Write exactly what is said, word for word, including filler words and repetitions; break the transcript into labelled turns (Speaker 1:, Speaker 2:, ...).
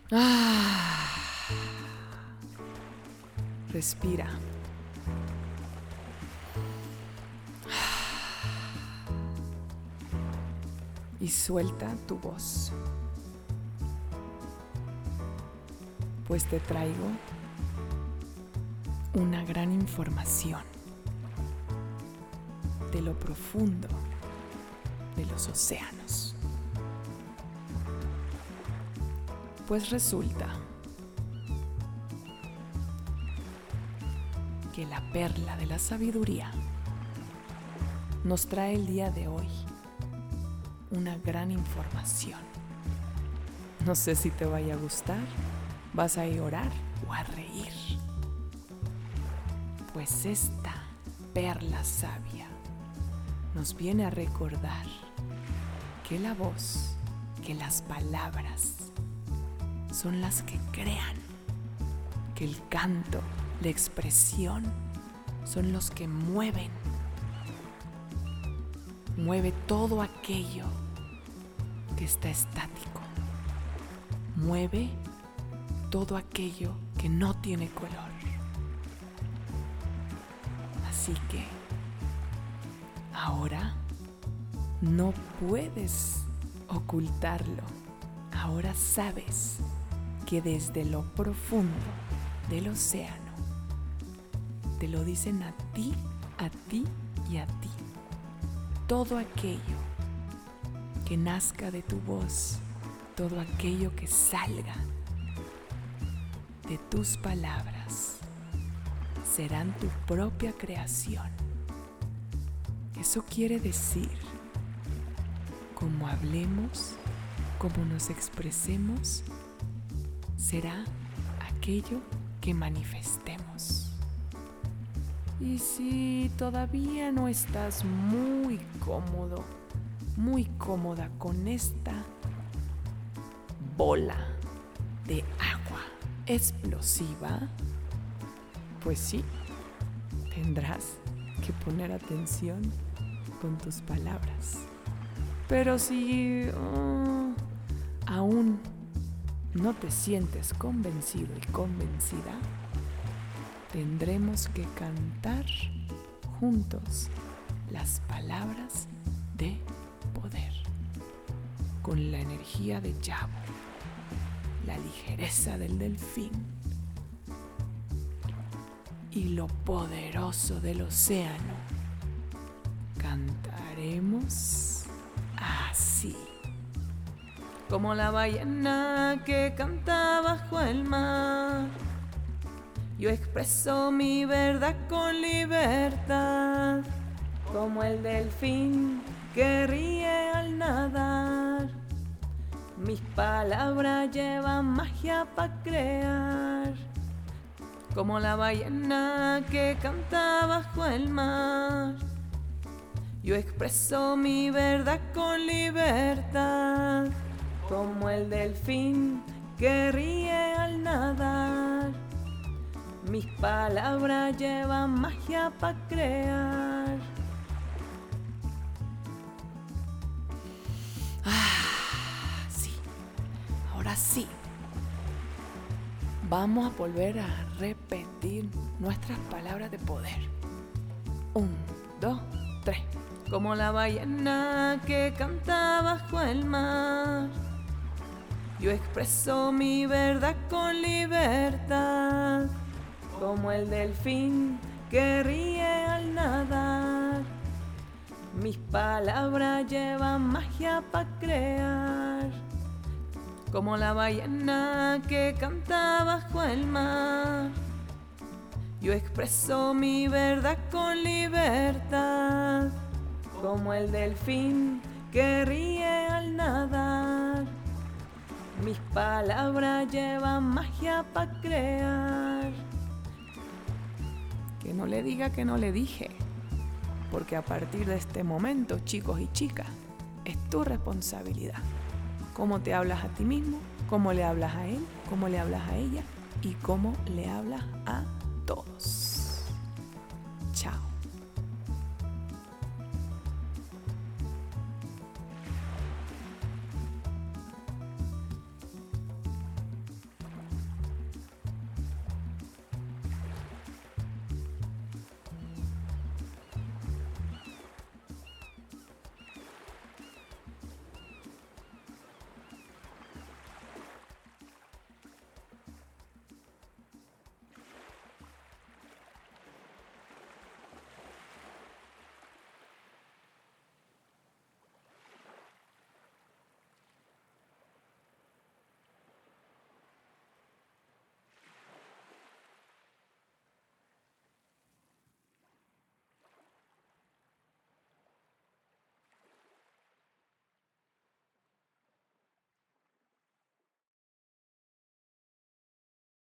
Speaker 1: Ah, respira. Y suelta tu voz. Pues te traigo una gran información de lo profundo de los océanos. Pues resulta que la perla de la sabiduría nos trae el día de hoy una gran información. No sé si te vaya a gustar, vas a llorar o a reír. Pues esta perla sabia nos viene a recordar que la voz, que las palabras son las que crean, que el canto, la expresión son los que mueven, mueve todo aquello que está estático, mueve todo aquello que no tiene color. Así que ahora no puedes ocultarlo. Ahora sabes que desde lo profundo del océano te lo dicen a ti, a ti y a ti. Todo aquello que nazca de tu voz, todo aquello que salga de tus palabras, serán tu propia creación. Eso quiere decir, como hablemos, como nos expresemos, será aquello que manifestemos. Y si todavía no estás muy cómodo, muy cómoda con esta bola de agua explosiva, pues sí, tendrás que poner atención con tus palabras. Pero si uh, aún no te sientes convencido y convencida, tendremos que cantar juntos las palabras de poder, con la energía de Yabo, la ligereza del delfín y lo poderoso del océano. Cantaremos así. Como la ballena que canta bajo el mar, yo expreso mi verdad con libertad. Como el delfín que ríe al nadar, mis palabras llevan magia para crear. Como la ballena que canta bajo el mar, yo expreso mi verdad con libertad. Como el delfín que ríe al nadar, mis palabras llevan magia para crear. Ah, sí. Ahora sí. Vamos a volver a repetir nuestras palabras de poder. Un, dos, tres. Como la ballena que canta bajo el mar, yo expreso mi verdad con libertad. Como el delfín que ríe al nadar, mis palabras llevan magia para crear. Como la ballena que canta bajo el mar, yo expreso mi verdad con libertad. Como el delfín que ríe al nadar, mis palabras llevan magia para crear. Que no le diga que no le dije, porque a partir de este momento, chicos y chicas, es tu responsabilidad. Cómo te hablas a ti mismo, cómo le hablas a él, cómo le hablas a ella y cómo le hablas a todos.